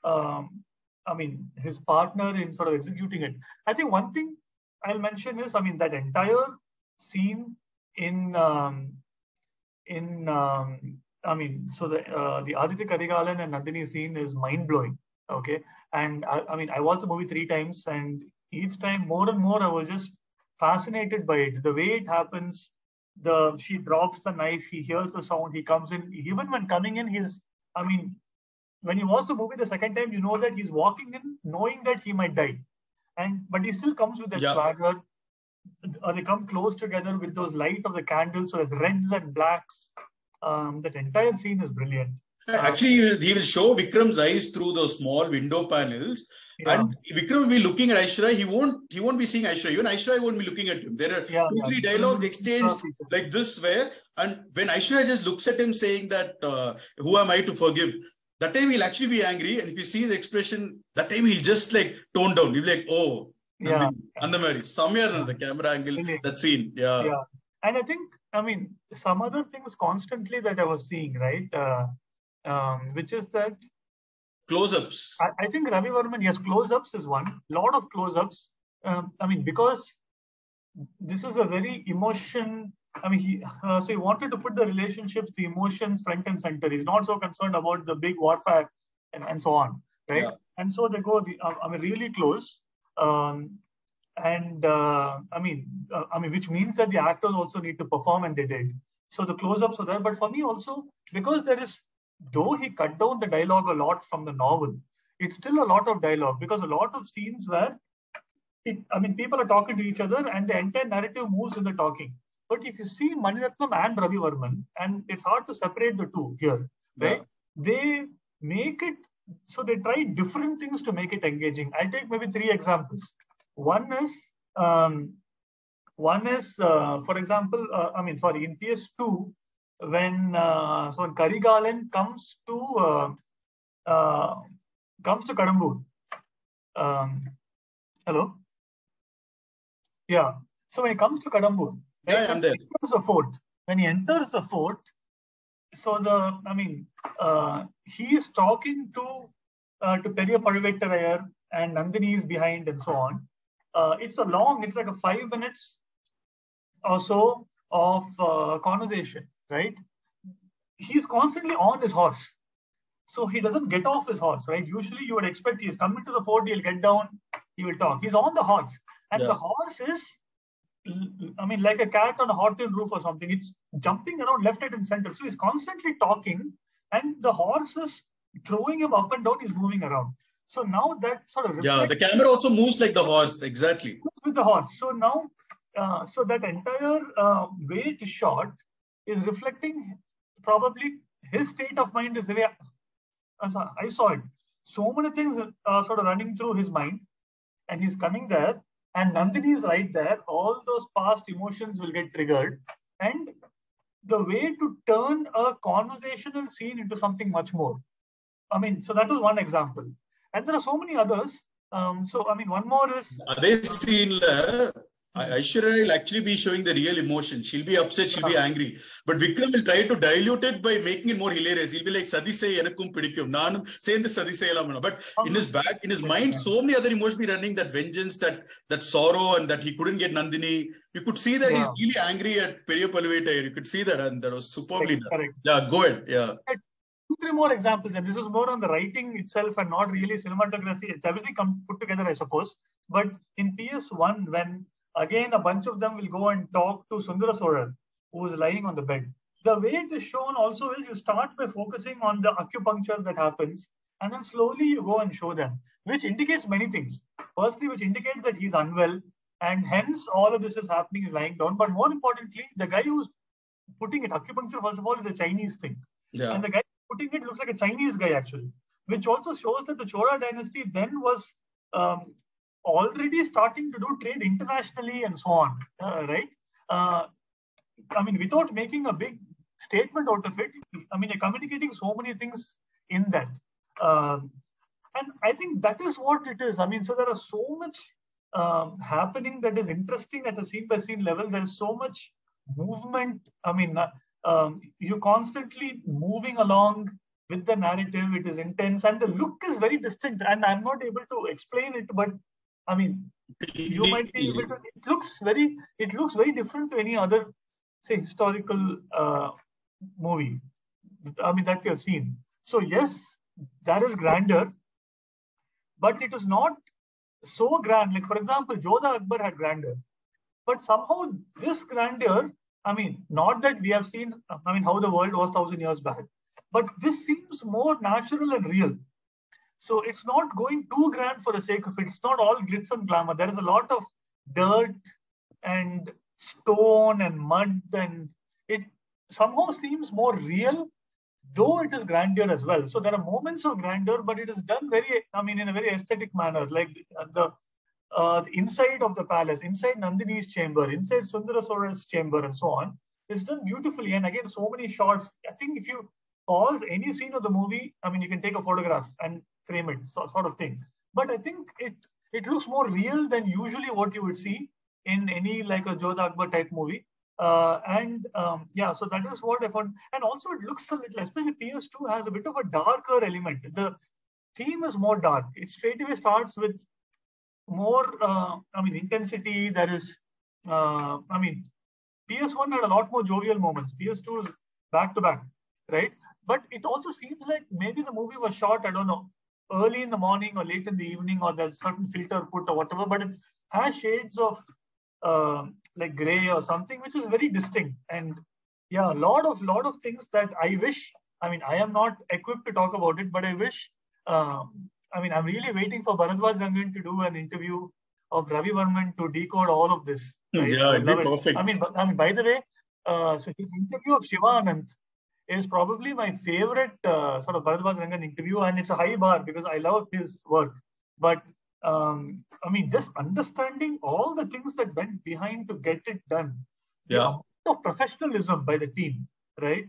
his partner in sort of executing it. I think one thing I'll mention is, that entire scene the Aditya Karigalan and Nandini scene is mind blowing. Okay. And I watched the movie 3 times, and each time more and more I was just fascinated by it. The way it happens, she drops the knife, he hears the sound, he comes in. Even when coming in, when you watch the movie the second time, you know that he's walking in knowing that he might die. But he still comes with that swagger. They come close together with those light of the candles, so there's reds and blacks. That entire scene is brilliant. Actually, he will show Vikram's eyes through those small window panels, and Vikram will be looking at Aishwarya. He won't be seeing Aishwarya. Even Aishwarya won't be looking at him. There are 2-3 dialogues exchanged like this, where, and when Aishwarya just looks at him saying that, "Who am I to forgive?" That time he'll actually be angry, and if you see the expression, that time he'll just like tone down. He'll be like, "Oh." Somewhere on the camera angle, that scene. Yeah. And I think, some other things constantly that I was seeing, right? Which is that close-ups. I think Ravi Varman, yes, close-ups is one. Lot of close-ups. Because this is a very emotion. He wanted to put the relationships, the emotions front and center. He's not so concerned about the big warfare and so on, right? Yeah. And so they go, really close. Which means that the actors also need to perform, and they did. So the close-ups are there. But for me also, because though he cut down the dialogue a lot from the novel, it's still a lot of dialogue, because a lot of scenes where people are talking to each other and the entire narrative moves in the talking. But if you see Mani Ratnam and Ravi Varman, and it's hard to separate the two here, right? They make it, so they try different things to make it engaging. I'll take maybe 3 examples. One is, for example, in PS2, when Karigalan comes to Kadambur. Hello? Yeah. So when he comes to Kadambur, I'm there. When he enters the fort, so he is talking to Periya Pazhuvettarayar, and Nandini is behind and so on. It's like a 5 minutes or so of conversation, right? He's constantly on his horse. So he doesn't get off his horse, right? Usually you would expect he's coming to the fort, he'll get down, he will talk. He's on the horse. And the horse is, like a cat on a hot tin roof or something. It's jumping around left, right, and center. So he's constantly talking, and the horse is throwing him up and down, he's moving around. So now that sort of... the camera also moves like the horse, exactly. With the horse. So now, so that entire way it is shot is reflecting probably his state of mind is the way I saw it. So many things sort of running through his mind, and he's coming there, and Nandini is right there. All those past emotions will get triggered, and the way to turn a conversational scene into something much more. So that was one example. And there are so many others. One more is... This scene, Aishwarya will actually be showing the real emotion. She'll be upset, she'll be angry. But Vikram will try to dilute it by making it more hilarious. He'll be like, Sadisai enakkum pidikum. Naanum saying the Sadisai elam. But in his mind, so many other emotions be running, that vengeance, that sorrow, and that he couldn't get Nandini. You could see that he's really angry at Periya Pazhuvettarayar. You could see that, and that was superbly done. Correct. Yeah, go ahead. Yeah. 2-3 more examples, and this is more on the writing itself and not really cinematography. It's everything put together, I suppose. But in PS1, when again a bunch of them will go and talk to Sundara Sorar, who is lying on the bed. The way it is shown also is you start by focusing on the acupuncture that happens, and then slowly you go and show them, which indicates many things. Firstly, which indicates that he's unwell, And hence all of this is happening, is lying down. But more importantly, the guy who's putting it, acupuncture, first of all, is a Chinese thing. Yeah. And the guy putting it looks like a Chinese guy, actually, which also shows that the Chola dynasty then was already starting to do trade internationally and so on, right? I mean, without making a big statement out of it, I mean, you're communicating so many things in that. And I think that is what it is. I mean, so there are so much happening that is interesting at a scene by scene level. There is so much movement. I mean, you're constantly moving along with the narrative. It is intense, and the look is very distinct. And I'm not able to explain it, but I mean, you might be able to. It looks very different to any other, say, historical movie. I mean, that we have seen. So yes, that is grandeur, but it is not so grand. Like, for example, Jodha Akbar had grandeur, but somehow this grandeur, I mean, not that we have seen, I mean, how the world was 1,000 years back, but this seems more natural and real. So it's not going too grand for the sake of it. It's not all glitz and glamour. There is a lot of dirt and stone and mud, and it somehow seems more real, though it is grandeur as well. So there are moments of grandeur, but it is done very, I mean, in a very aesthetic manner, like the inside of the palace, inside Nandini's chamber, inside Sundara chamber, and so on. It's done beautifully. And again, so many shots. I think if you pause any scene of the movie, I mean, you can take a photograph and frame it, sort of thing. But I think it looks more real than usually what you would see in any like a Jodha Akbar type movie. Yeah, so that is what I found. And also it looks a little, especially PS2 has a bit of a darker element. The theme is more dark. It straight away starts with more, I mean, intensity. There is, I mean, PS1 had a lot more jovial moments. PS2 is back to back, right? But it also seems like maybe the movie was shot, I don't know, early in the morning or late in the evening, or there's a certain filter put or whatever, but it has shades of like gray or something, which is very distinct. And yeah, a lot of things that I wish, I mean, I am not equipped to talk about it, but I wish, I mean, I'm really waiting for Bharadwaj Rangan to do an interview of Ravi Varman to decode all of this. Right? Yeah, it'd be perfect. I mean, by the way, so his interview of Shiva Anand is probably my favorite sort of Bharadwaj Rangan interview, and it's a high bar because I love his work. But I mean, just understanding all the things that went behind to get it done. The amount of professionalism by the team, right?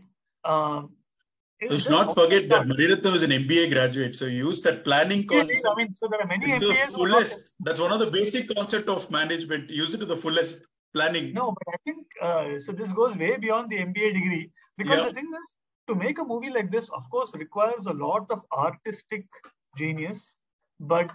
Let's not forget that Mani Ratnam is an MBA graduate, so he used that planning concept. I mean, so there are many MBAs. Fullest. That's one of the basic concept of management. Use it to the fullest. Planning. No, but I think so. This goes way beyond the MBA degree, because the thing is, to make a movie like this, of course, requires a lot of artistic genius. But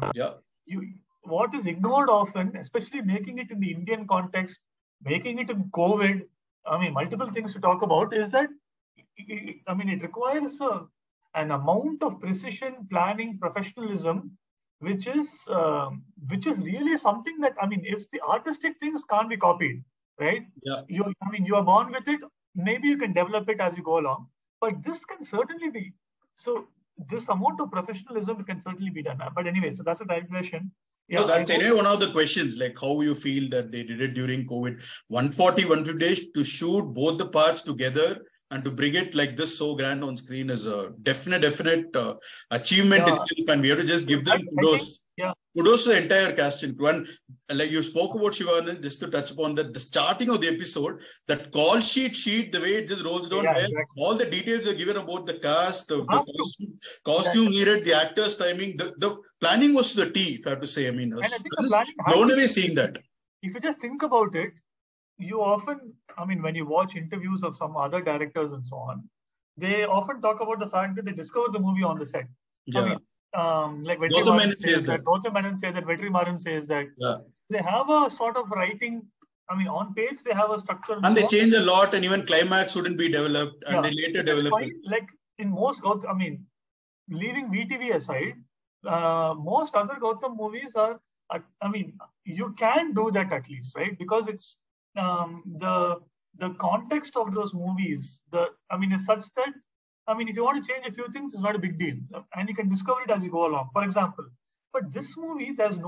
what is ignored often, especially making it in the Indian context, making it in COVID, I mean, multiple things to talk about, is that, I mean, it requires an amount of precision, planning, professionalism, which is really something that, I mean, if the artistic things can't be copied, right? Yeah. I mean, you are born with it. Maybe you can develop it as you go along, but this can certainly be. So this amount of professionalism can certainly be done. But anyway, so that's a digression. Yeah, no, that's anyway one of the questions, like how you feel that they did it during COVID. 150 days to shoot both the parts together and to bring it like this so grand on screen is a definite achievement itself, and we have to just give them kudos. Kudos to the entire cast and crew. And like you spoke about Shiva Anand, just to touch upon that, the starting of the episode, that call sheet, the way it just rolls down, all the details are given about the cast, the costume needed, the actors' timing, the planning was to the T, if I have to say. I mean, I was blown away seeing that. If you just think about it, you often, I mean, when you watch interviews of some other directors and so on, they often talk about the fact that they discovered the movie on the set. Yeah. I mean, like Gautam Menon says that, Vetri Maran says that. Yeah. They have a sort of writing, I mean, on page, they have a structure. And they change a lot, and even climax wouldn't be developed, and they later develop it. Like in most, I mean, leaving VTV aside, most other Gautam movies are, I mean, you can do that at least, right? Because it's the context of those movies, I mean, is such that, I mean, if you want to change a few things, it's not a big deal. And you can discover it as you go along, for example. But this movie, there's no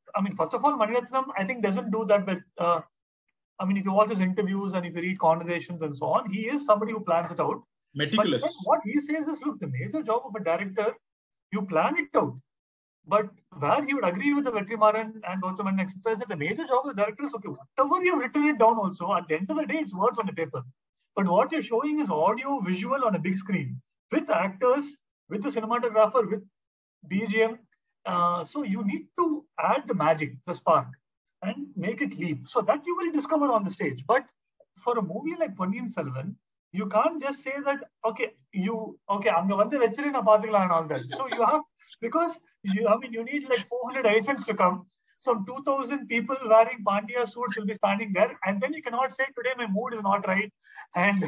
I mean, first of all, Mani Ratnam, I think, doesn't do that. But I mean, if you watch his interviews and if you read conversations and so on, he is somebody who plans it out. Meticulous. But what he says is, look, the major job of a director, you plan it out. But where he would agree with the Vetrimaran and Gautam, etc., is that the major job of the director is, okay, whatever you've written it down also, at the end of the day, it's words on the paper. But what you're showing is audio, visual on a big screen with actors, with the cinematographer, with BGM. So you need to add the magic, the spark, and make it leap. So that you will discover on the stage. But for a movie like Ponniyin Selvan, you can't just say that, anga vande vechire na paathukalam and all that. So you have, because you need like 400 elephants to come. Some 2,000 people wearing Pandya suits will be standing there. And then you cannot say, today my mood is not right. And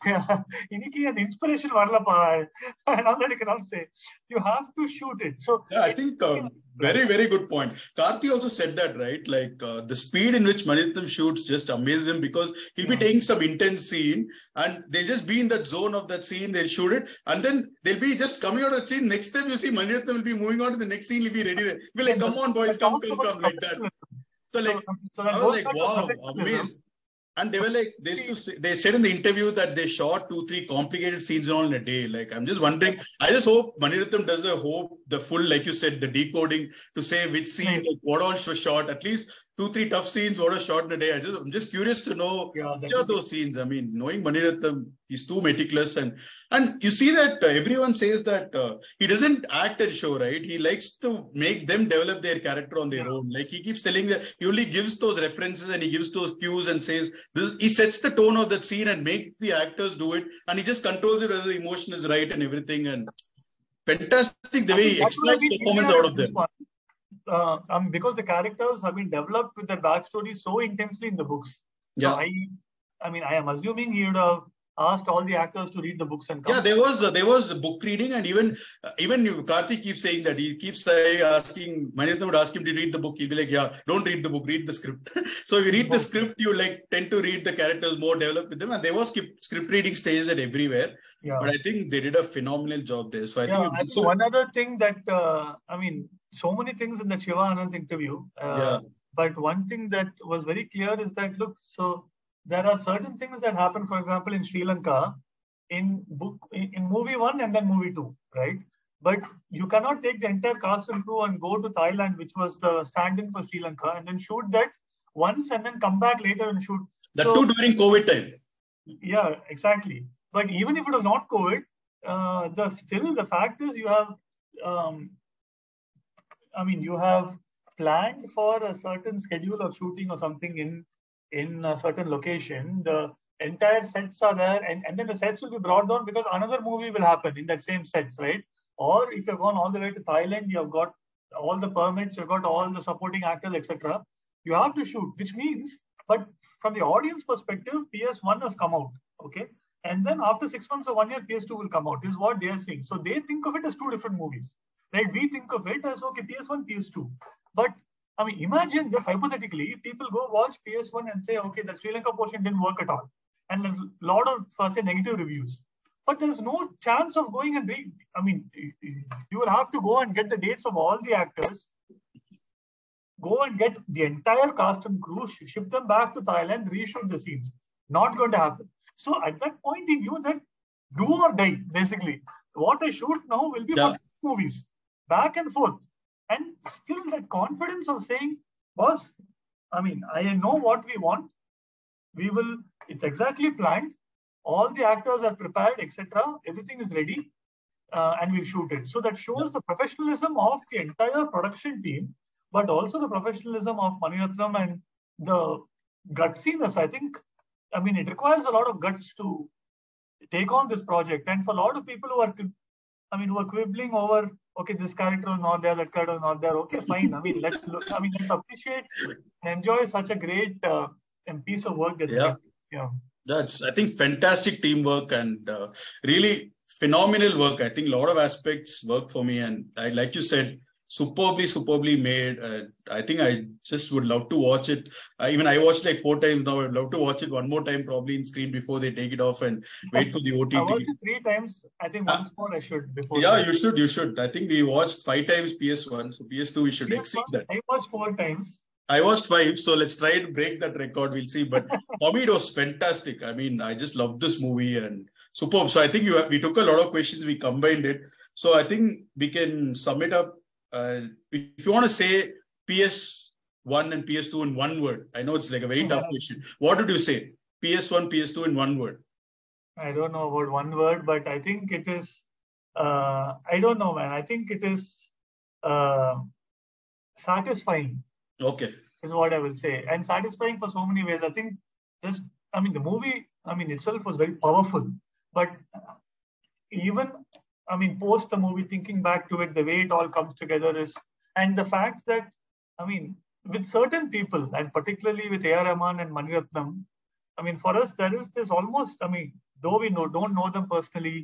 iniki the inspiration varlapa. And all that you cannot say. You have to shoot it. So yeah, I think very, very good point. Karthi also said that, right? Like the speed in which Mani Ratnam shoots just amazes him, because he'll be taking some intense scene and they'll just be in that zone of that scene. They'll shoot it and then they'll be just coming out of the scene. Next time you see Mani Ratnam will be moving on to the next scene. He'll be ready there. He'll be like, come on, boys, come, like that. So like, I was like, wow, amazing. And they were like, they said in the interview that they shot 2-3 complicated scenes all in a day. Like, I'm just wondering, I just hope Mani Ratnam does the full, like you said, the decoding to say which scene, like what all was shot, at least 2-3 tough scenes, what was shot in a day. I'm just curious to know which are those scenes. I mean, knowing Mani Ratnam, he's too meticulous. And you see that everyone says that he doesn't act and show, right? He likes to make them develop their character on their own. Like he keeps telling that he only gives those references and he gives those cues and says, he sets the tone of that scene and makes the actors do it. And he just controls it whether the emotion is right and everything. And fantastic the way he extracts performance out of them. Because the characters have been developed with their backstory so intensely in the books. So yeah. I mean, I am assuming he would have asked all the actors to read the books and come. Yeah, there was book reading, and even Karthi keeps saying that. He keeps asking, Mani Ratnam would ask him to read the book. He'll be like, yeah, don't read the book, read the script. So if you read the script, you like tend to read the characters more, develop with them. And there was script reading stages at everywhere. Yeah. But I think they did a phenomenal job there. So I think one other thing that, I mean, so many things in the Shiva Anand interview. But one thing that was very clear is that, look, so there are certain things that happen, for example, in Sri Lanka, in movie 1 and then movie 2, right? But you cannot take the entire cast and crew and go to Thailand, which was the stand-in for Sri Lanka, and then shoot that once and then come back later and shoot. That too during COVID time. Yeah, exactly. But even if it was not COVID, the fact is you have, you have planned for a certain schedule of shooting or something in a certain location. The entire sets are there, and then the sets will be brought down because another movie will happen in that same sets, right? Or if you've gone all the way to Thailand, you've got all the permits, you've got all the supporting actors, etc. You have to shoot, which means, but from the audience perspective, PS1 has come out, okay? And then after 6 months or 1 year, PS2 will come out, is what they are saying. So they think of it as 2 different movies, right? We think of it as, okay, PS1, PS2. But I mean, imagine just hypothetically, people go watch PS1 and say, okay, the Sri Lanka portion didn't work at all. And there's a lot of, say, negative reviews. But there's no chance of going and read. I mean, you will have to go and get the dates of all the actors, go and get the entire cast and crew, ship them back to Thailand, reshoot the scenes. Not going to happen. So at that point, he knew that do or die, basically. What I shoot now will be for movies, back and forth. And still that confidence of saying, boss, I mean, I know what we want. It's exactly planned. All the actors are prepared, etc. Everything is ready, and we'll shoot it. So that shows the professionalism of the entire production team, but also the professionalism of Mani Ratnam and the gutsiness. I think, I mean, it requires a lot of guts to take on this project. And for a lot of people who are quibbling over, okay, this character is not there, that character is not there. Okay, fine. I mean, let's appreciate and enjoy such a great piece of work. That's, I think, fantastic teamwork and really phenomenal work. I think a lot of aspects work for me. And like you said, superbly made. I think I just would love to watch it. Even I watched like 4 times now. I'd love to watch it one more time, probably in screen before they take it off and wait for the OTT. I watched it 3 times. I think once more I should before. Yeah, you should. I think we watched 5 times PS1, so PS2 we should exceed that. I watched 4 times. I watched 5, so let's try to break that record. We'll see. But for me, it was fantastic. I mean, I just loved this movie and superb. So I think we took a lot of questions, we combined it. So I think we can sum it up. If you want to say PS1 and PS2 in one word, I know it's like a very tough question. What would you say? PS1, PS2 in one word? I don't know about one word, but I think it is, I don't know, man. I think it is satisfying. Okay. Is what I will say. And satisfying for so many ways. I think the movie, itself was very powerful. But even, post the movie, thinking back to it, the way it all comes together is, and the fact that, with certain people, and particularly with A.R. Rahman and Mani Ratnam, for us, there is this almost, though we don't know them personally,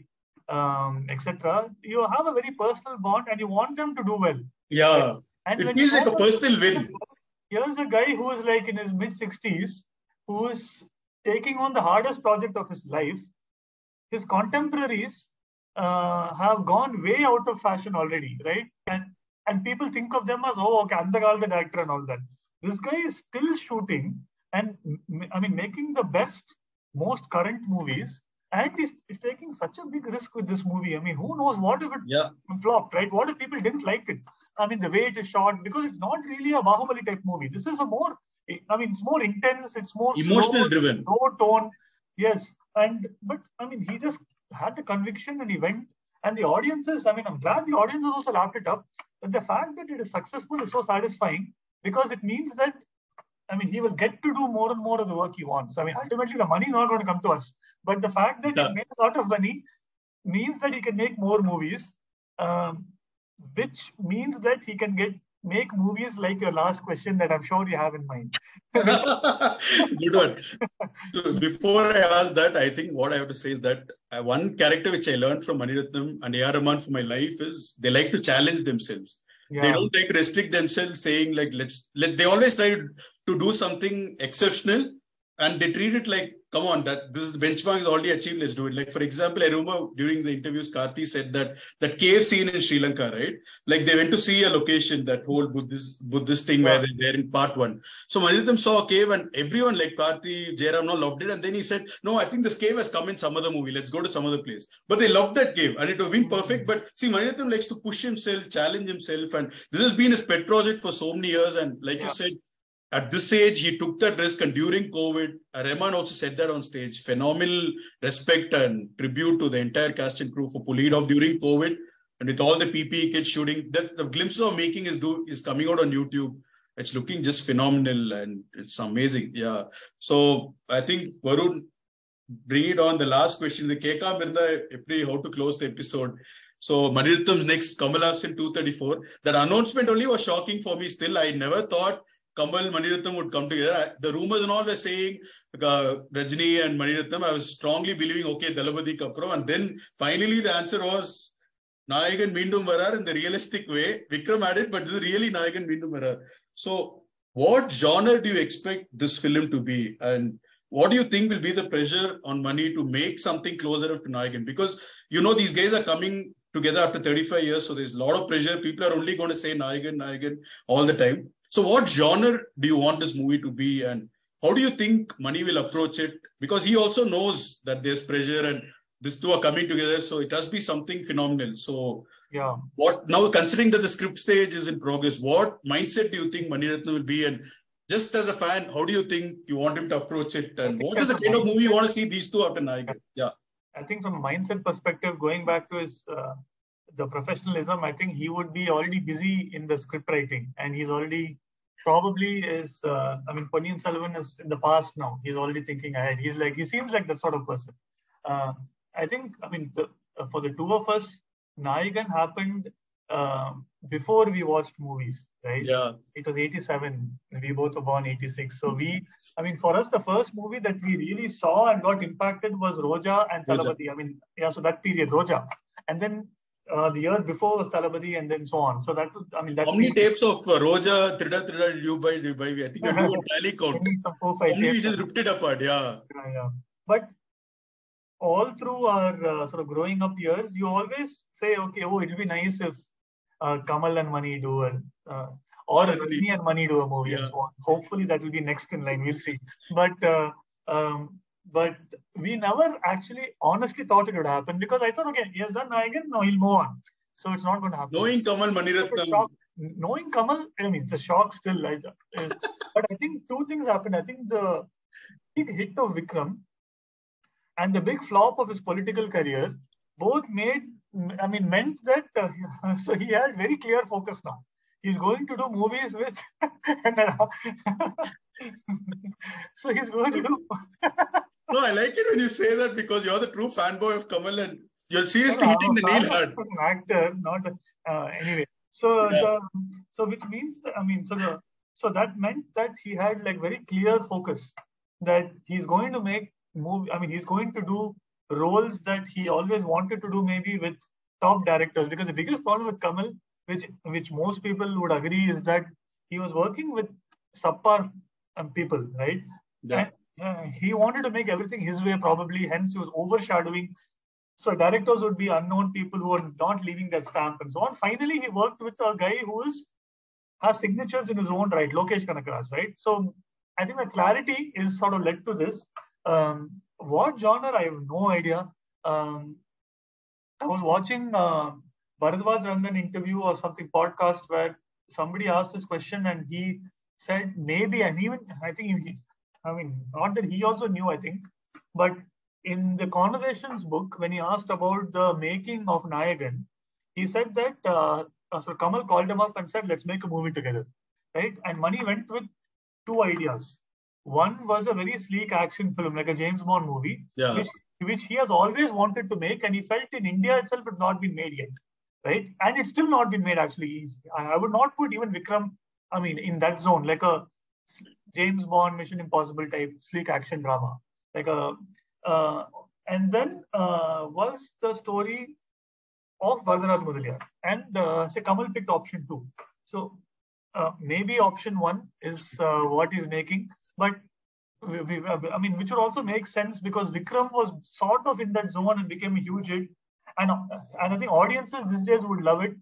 etc., you have a very personal bond and you want them to do well. Yeah. And it feels like a personal win. Here's a guy who is like in his mid-60s, who's taking on the hardest project of his life. His contemporaries have gone way out of fashion already, right? And people think of them as, oh, okay, Andagal the director and all that. This guy is still shooting and making the best, most current movies. And he's taking such a big risk with this movie. Who knows what if it flopped, right? What if people didn't like it? The way it is shot, because it's not really a Bahubali type movie. This is it's more intense. It's more emotional driven, low tone. Yes. But he just had the conviction and he went. And the audiences, I'm glad the audiences also lapped it up. But the fact that it is successful is so satisfying because it means that he will get to do more and more of the work he wants. Ultimately, the money is not going to come to us. But the fact that he made a lot of money means that he can make more movies, which means that he can make movies like your last question that I'm sure you have in mind. Good one. So before I ask that, I think what I have to say is that one character which I learned from Mani Ratnam and A.R. Rahman for my life is they like to challenge themselves. Yeah. They don't like to restrict themselves, saying like, they always try to do something exceptional and they treat it like, come on, this benchmark is already achieved, let's do it. Like, for example, I remember during the interviews, Karthi said that cave scene in Sri Lanka, right? Like they went to see a location, that whole Buddhist thing where they're in part 1. So Mani Ratnam saw a cave and everyone like Karthi, Jairam loved it. And then he said, no, I think this cave has come in some other movie. Let's go to some other place. But they loved that cave and it would have been perfect. But see, Mani Ratnam likes to push himself, challenge himself. And this has been his pet project for so many years. And like you said, at this age, he took that risk, and during COVID, Rahman also said that on stage. Phenomenal respect and tribute to the entire cast and crew for pulling it off during COVID, and with all the PPE kits shooting. The glimpses of making is coming out on YouTube. It's looking just phenomenal, and it's amazing. Yeah. So I think Varun, bring it on. The last question, the Keka Mirna, how to close the episode. So Mani Ratnam's next, Kamal Haasan 234. That announcement only was shocking for me. Still, I never thought Kamal, Mani Ratnam would come together. The rumors and all were saying Rajini and Mani Ratnam. I was strongly believing, okay, Dalapati Kapro. And then finally the answer was Nayagan Meendum Varar in the realistic way. Vikram had it, but this is really Nayagan Meendum Varar. So what genre do you expect this film to be? And what do you think will be the pressure on Mani to make something closer to Nayagan? Because, these guys are coming together after 35 years. So there's a lot of pressure. People are only going to say Nayagan all the time. So what genre do you want this movie to be, and how do you think Mani will approach it? Because he also knows that there's pressure and these two are coming together. So it has to be something phenomenal. So what now, considering that the script stage is in progress, what mindset do you think Mani Ratnam will be? And just as a fan, how do you think you want him to approach it? And what is the kind of movie you want to see these two after Nayagan? Yeah. I think from a mindset perspective, going back to his the professionalism, I think he would be already busy in the script writing, and he's already probably is. Ponniyin Selvan is in the past now. He's already thinking ahead. He seems like that sort of person. I think, for the two of us, Nayagan happened before we watched movies, right? Yeah. It was 87. We both were born 86. So for us, the first movie that we really saw and got impacted was Roja and Thalapathy. So that period, Roja. And then The year before was Thalapathy, and then so on. So that was, I mean, that. How many tapes of Roja, Trida Trida did you buy? I think you do a tally count. Maybe some 4-5 How many tapes. you just ripped it apart? Yeah. Yeah. But all through our sort of growing up years, you always say, okay, oh, it will be nice if Kamal and Mani do it, or Rajini and Mani do a movie, and so on. Hopefully that will be next in line. We'll see. But we never actually honestly thought it would happen, because I thought, okay, he has done Nayagan, now he'll move on. So it's not going to happen. Knowing Kamal Mani Ratnam. Knowing Kamal, I mean, it's a shock still. But I think two things happened. I think the big hit of Vikram and the big flop of his political career both meant that so he had very clear focus now. He's going to do movies with so he's going to do No, I like it when you say that, because you're the true fanboy of Kamal and you're seriously hitting the nail hard. As an actor, not anyway. So which means that, so that meant that he had like very clear focus that he's going to make movie. I mean, he's going to do roles that he always wanted to do, maybe with top directors. Because the biggest problem with Kamal, which most people would agree, is that he was working with subpar people, right? Yeah. And he wanted to make everything his way, probably. Hence, he was overshadowing. So directors would be unknown people who are not leaving their stamp and so on. Finally, he worked with a guy who has signatures in his own right, Lokesh Kanagaraj, right? So I think the clarity is sort of led to this. What genre, I have no idea. I was watching Bharadwaj Rangan interview or something podcast where somebody asked this question and he said maybe, and even I think not that he also knew, I think, but in the Conversations book, when he asked about the making of Nayagan, he said that so Kamal called him up and said, let's make a movie together, right? And Mani went with two ideas. One was a very sleek action film, like a James Bond movie, which he has always wanted to make, and he felt in India itself it had not been made yet, right? And it's still not been made, actually. I would not put even Vikram, in that zone, like a James Bond, Mission Impossible type sleek action drama. And then was the story of Varadaraj Mudaliar. And say Kamal picked option 2. So maybe option 1 is what he's making, but which would also make sense because Vikram was sort of in that zone and became a huge hit, and I think audiences these days would love it.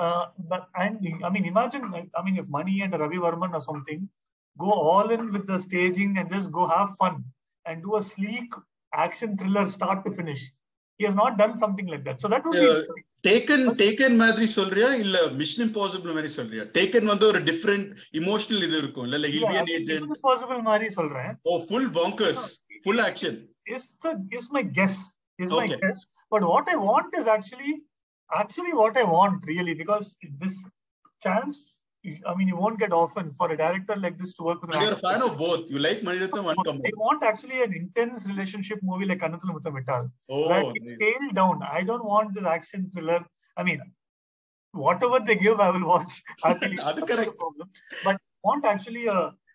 Imagine, if Mani and Ravi Varman or something go all in with the staging and just go have fun and do a sleek action thriller start to finish. He has not done something like that, so that would be. Taken மாதிரி சொல்றியா இல்ல Mission Impossible மாதிரி சொல்றியா? Taken வந்து ஒரு different emotional இது இருக்கும் இல்ல, he'll be an agent. Mission Impossible மாதிரி சொல்றேன். Oh, full bonkers, full action. Is my guess. My guess. But what I want is actually what I want really, because this chance, you won't get often for a director like this to work with. You're a fan of both. You like Mani Ratnam and Kamal. I want actually an intense relationship movie like Kannathil Mutham Vittal. Oh, where it's scaled down. I don't want this action thriller. Whatever they give, I will watch. That's correct. But I want actually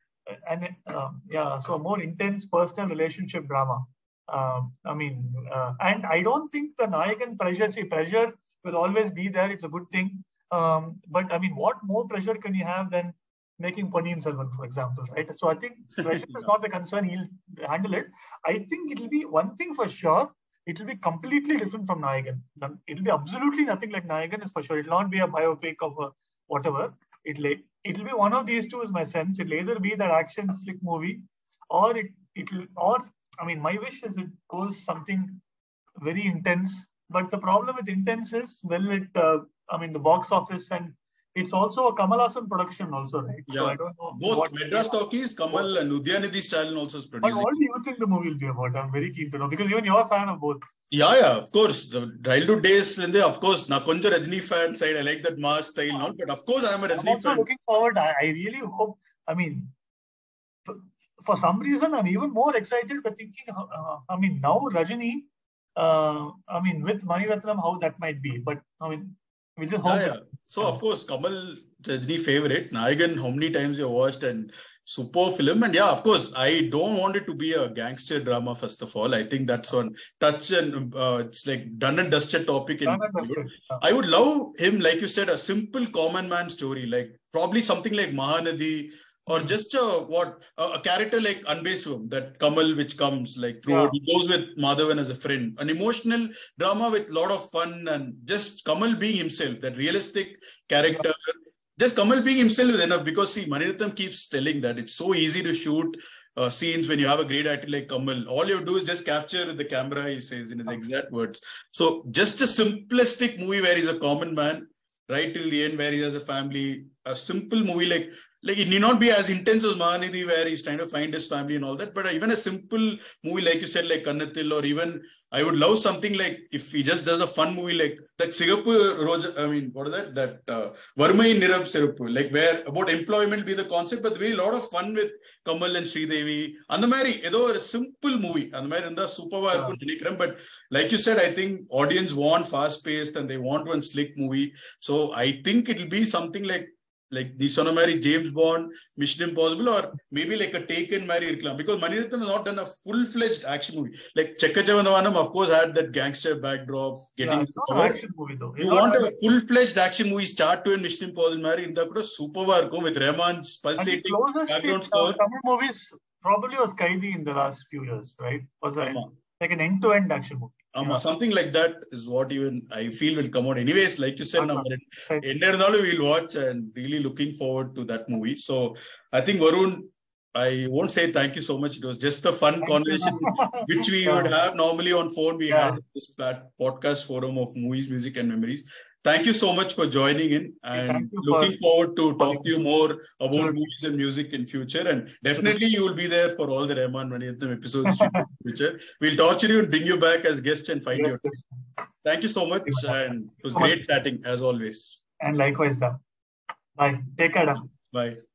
so a more intense personal relationship drama. And I don't think the Nayagan pressure will always be there. It's a good thing. But what more pressure can you have than making Ponniyin Selvan, for example, right? So I think pressure is not the concern. He'll handle it. I think it will be one thing for sure. It will be completely different from Nayagan. It will be absolutely nothing like Nayagan, is for sure. It will not be a biopic of whatever. It will be one of these two, is my sense. It will either be that action slick movie, or my wish is it goes something very intense. But the problem with intense is, the box office, and it's also a Kamal Haasan production also, right? Yeah. So I don't know. Both Madras Talkies, Kamal and Udyanidhi Stalin also is producing. But what do you think the movie will be about? I'm very keen to know, because even you're a fan of both. Yeah, of course. The childhood days, of course, na konja Rajini fan side. I like that mass style, but of course I am a Rajini fan. I'm also looking forward. I really hope. For some reason, I'm even more excited by thinking. Now Rajini, with Mani Ratnam, how that might be. But we just hope. Yeah. So of course, Kamal Rajni favorite. Nayagan, how many times you watched, and super film. And yeah, of course, I don't want it to be a gangster drama, first of all. I think that's on touch and it's like done and dusted topic. I would love him, like you said, a simple common man story, like probably something like Mahanadi, or just a character like Anbeswam, that Kamal which comes like throughout. He goes with Madhavan as a friend. An emotional drama with a lot of fun, and just Kamal being himself, that realistic character. Just Kamal being himself is enough, because see, Mani Ratnam keeps telling that it's so easy to shoot scenes when you have a great actor like Kamal. All you do is just capture the camera, he says in his exact words. So just a simplistic movie where he's a common man, right till the end, where he has a family. A simple movie like it need not be as intense as Mahanidhi, where he's trying to find his family and all that, but even a simple movie, like you said, like Kannathil, or even I would love something like if he just does a fun movie like that Sigapu Roja, I mean, what is that? That Varmai Nirab Sirupu, like where about employment be the concept, but really a lot of fun with Kamal and Sridevi. And the Mari, a simple movie. And the Mari, super. But like you said, I think audience want fast paced and they want one slick movie. So I think it'll be something like Nisonamari, James Bond, Mission Impossible, or maybe like a Taken Mary Irklam. Because Mani Ratnam has not done a full-fledged action movie. Like Chekka Chavandavanam, of course, had that gangster backdrop. It's not an action movie though. You want a full-fledged action movie, start to end Mission Impossible Mary in the super work with Rahman's pulsating background score. Tamil movies probably was Kaidi in the last few years, right? Was like an end-to-end action movie. Something like that is what even I feel will come out. Anyways, like you said, we'll watch, and really looking forward to that movie. So I think, Varun, I won't say thank you so much. It was just a fun conversation which we would have normally on phone. We had this podcast forum of movies, music and memories. Thank you so much for joining in, and looking forward to talk to you more about movies and music in future. And definitely you will be there for all the Rahman Mani Ratnam episodes in future. We'll torture you and bring you back as guest and find you. Thank you so much, and it was great chatting as always. And likewise, bye. Take care. Bye.